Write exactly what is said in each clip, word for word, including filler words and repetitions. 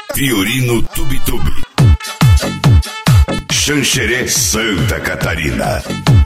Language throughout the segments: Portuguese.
Fiorino Tubitubi, Xanxerê, Santa Catarina.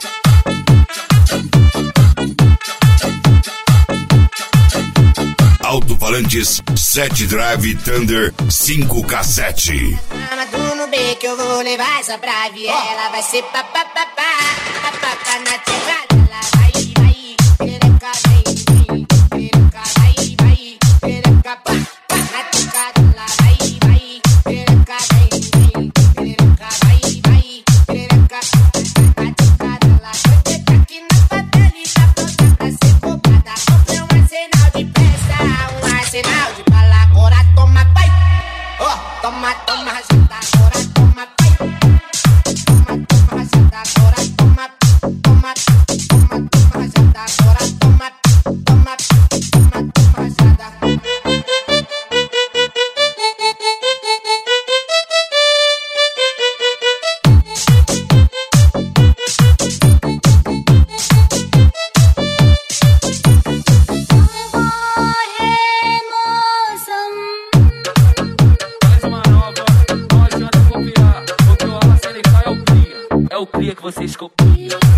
Alto-falantes sete Drive Thunder cinco K sete. Mas tu no B que eu vou levar essa pra viela. Vai ser papapá, papapá na teclada. Ela vai, vai, perereca, vem, vem, perereca, vai, vai, perereca, pá, pá na teclada. Ela vai, vai, perereca, vem, vem, perereca, vai, vai, perereca, pá na teclada. Ela foi feita aqui na favela e tá pronta pra ser roubada. Comprei um arsenal de peça, um arsenal de bala. Agora toma, pai, ó, oh, toma, toma, rajada. Agora toma, pai, toma, toma, rajada. Agora toma, toma, toma, toma, rajada. Agora toma, toma, toma, toma, rajada. É o cria que vocês copiam.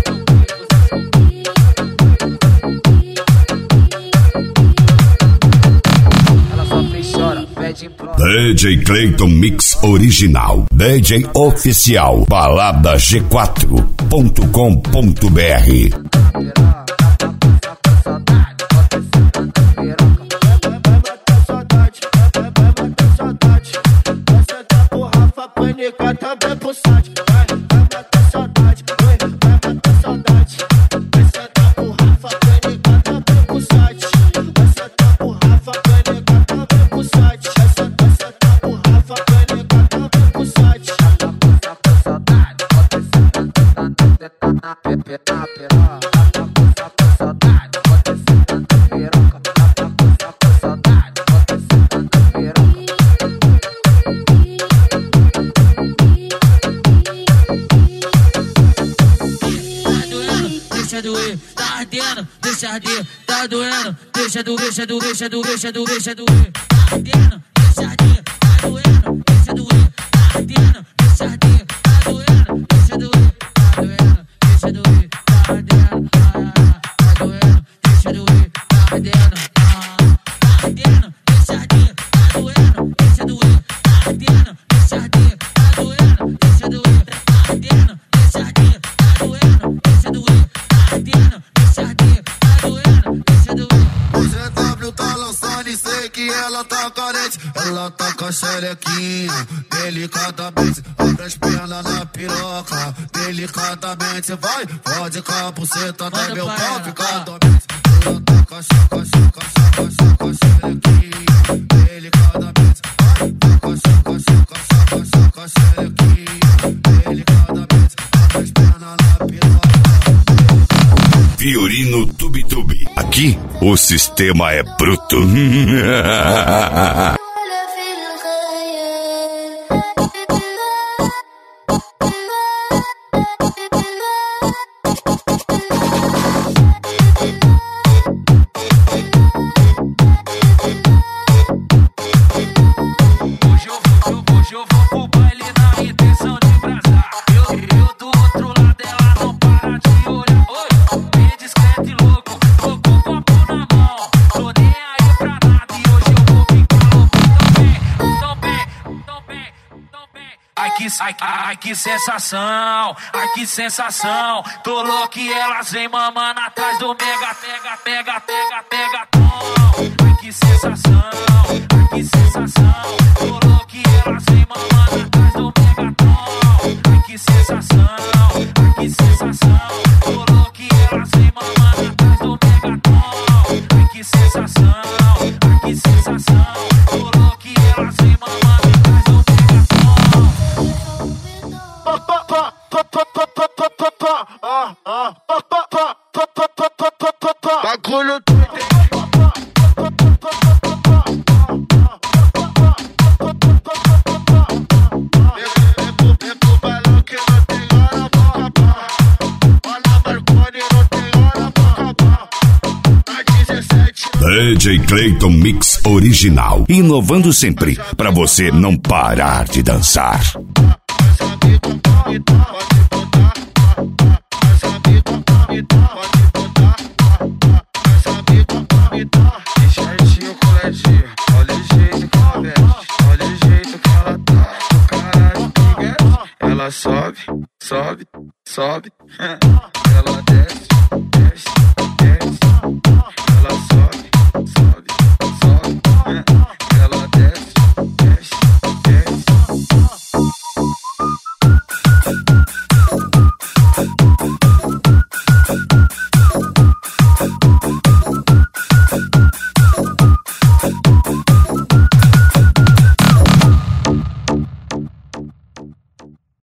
Ela só fez chora, pede implora. D J Clayton Mix Original, D J Oficial, balada g quatro ponto com ponto b r. Também pro site, vai, vai matar saudade, vai, vai matar saudade. Vai sentar pro Rafa, vai negar também pro site. Vai sentar pro Rafa, vai negar também pro site. Vai sentar, sentar pro Rafa, vai negar também pro site. Saudade, bota esse tanto detona, pepe na piroca. Saudade, bota esse tanto piroca. Saudade, bota esse tanto piroca. Deixa doer, tá ardendo, deixa arder, tá doendo, deixa doer, deixa doer, deixa doer, deixa doer, deixa doer, tá ardendo, deixa arder, tá doendo, deixa doer, tá ardendo, deixa arder, tá doendo, deixa doer, tá doendo, deixa doer, tá ardendo, tá doendo, deixa doer, tá ardendo, tá ardendo, deixa arder, tá doendo, deixa doer, tá ardendo, deixa arder, tá doendo, deixa doer, tá ardendo, deixa arder, tá doendo, deixa doer. O G W tá lançando e sei que ela tá carente. Ela tá com a xerequinha, delicadamente. Abre as pernas na piroca, delicadamente. Vai, pode com a buceta no meu pau, fica dormente. Ela tá com a chaca, chaca, chaca, chaca, xerequinha, delicadamente. Vai, vai com a chaca, chaca, chaca, chaca, xerequinha, delicadamente. Abre as pernas na piroca. Fiorino Tubitubi. Aqui o sistema é bruto. Hoje eu vou, hoje eu vou pro baile na intenção de brasar. Eu, eu do outro lado, ela não para de olhar. Oi, bem discreto e louco, tô com o copo na mão. Tô nem aí pra nada e hoje eu vou ficar louco. Tão bem, tão bem, tão bem. Ai que, ai, ai que sensação, ai que sensação. Tô louco e elas vem mamando atrás do mega, pega, pega, pega, pega, tom. Ai que sensação, ai que sensação. Tô louco e elas vem mamando atrás do mega, tom. Ai que sensação, ai que sensação. Tô louco e elas vem mamando atrás do mega, tom. Ai que sensação, ai que sensação. Tô louco e elas vem mamando atrás do mega, tom. Bagulho Olha a Marconi, não tem hora pra acabar. Tá dezessete D J Clayton Mix Original. Inovando sempre, pra você não parar de dançar. Certinho, coletinho, olha o jeito que ela veste, olha o jeito que ela tá, o caralho que veste. Ela sobe, sobe, sobe, ela desce,